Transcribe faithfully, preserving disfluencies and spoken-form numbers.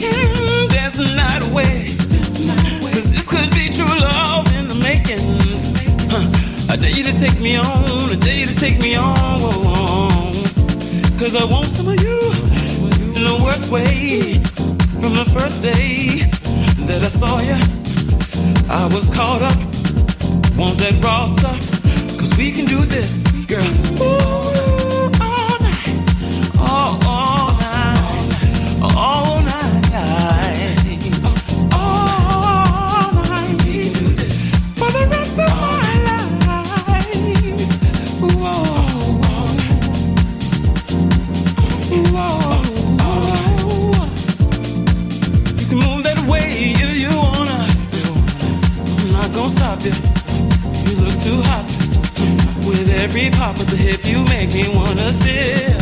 there's not a way. Cause this could be true love in the makings. Huh. I dare you to take me on, I dare you to take me on. Cause I want some of you in the worst way. From the first day that I saw you, I was caught up. Want that raw stuff? Cause we can do this, girl. Ooh, all night. All, all night. All night. All night. We can do this for the rest of my life. Whoa. Whoa. You can move that way if you wanna. I'm not gonna stop you. You look too hot. With every pop of the hip, you make me wanna sit.